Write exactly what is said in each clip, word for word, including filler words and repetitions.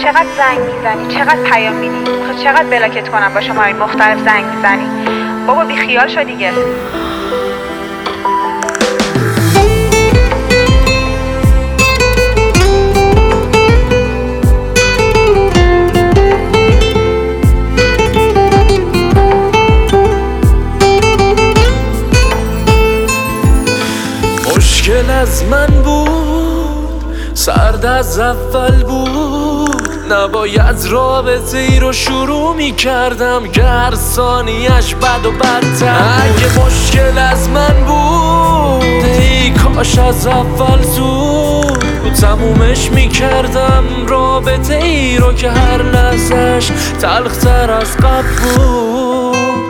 چقدر زنگ میزنی، چقدر پیام میدی، خب چقدر بلاکت کنم با شماره مختلف زنگ میزنی. بابا بی خیال شو دیگه. مشکل از من بود، سرد از اول بود، نباید رابطه ای رو شروع می کردم که هر ثانیش بد و بدتر. اگه مشکل از من بود ای کاش از اول زود تمومش می کردم رابطه ای رو که هر لحظش تلختر از قبل بود.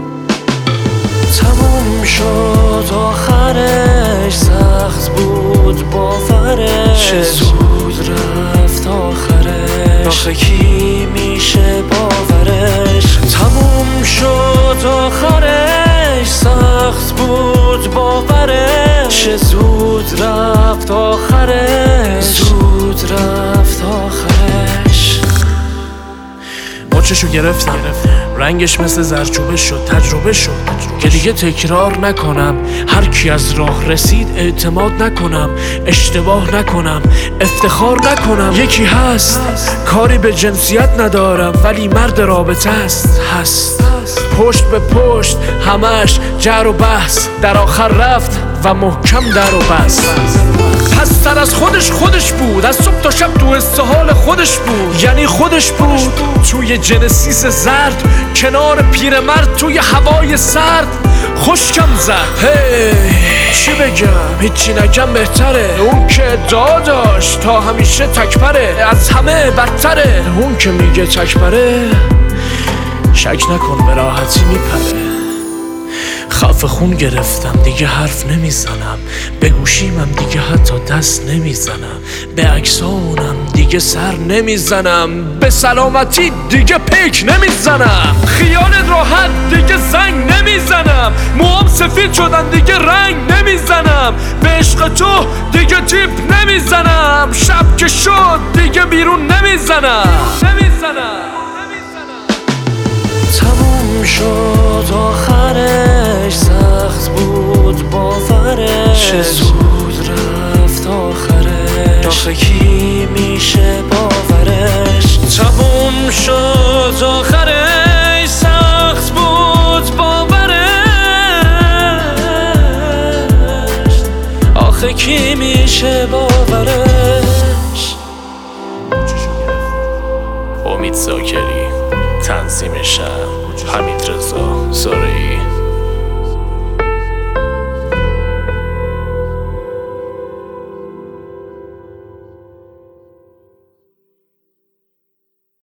تموم شد آخرش، سخت بود باورش، چه زود رفت آخرش، آخه کی میشه باورش. تموم شد آخرش، سخت بود باورش، چه زود رفت آخرش، زود رفت آخرش. مچشو گرفتم، رنگش مثل زرچوبه شد، تجربه شد که دیگه تکرار نکنم. هر کی از راه رسید اعتماد نکنم، اشتباه نکنم، افتخار نکنم. یکی هست کاری به جنسیت ندارم ولی مرد رابطه است، هست پشت به پشت همش جر و بحث، در آخر رفت و محکم در و بست. پس تر از خودش خودش بود، از صبح تا شب تو استحال خودش بود، یعنی خودش بود توی جنسیس زرد، کنار پیرمرد توی هوای سرد خشکم زد. هی چی بگم، هیچی نگم بهتره. اون که ادعا داشت تا همیشه تکبره، از همه بدتره. اون که میگه تکبره شک نکن به راحتی میپره. خفه خون گرفتم دیگه حرف نمیزنم، به گوشیمم دیگه حتی دست نمیزنم، به عکسامونم دیگه سر نمیزنم، به سلامتی دیگه پیک نمیزنم، خیال راحت دیگه زنگ نمیزنم، موام سفید شدن دیگه رنگ نمیزنم، به عشق تو دیگه تیپ نمیزنم، شب که شد دیگه بیرون نمیزنم نمیزنم تموم شد آخرش، سخت بود باورش، چه زود رفت آخرش، آخه کی میشه باورش. تموم شد آخرش، سخت بود باورش، آخه کی میشه باورش. امید زاکری، تنظیم شب حمید رضا زارعی.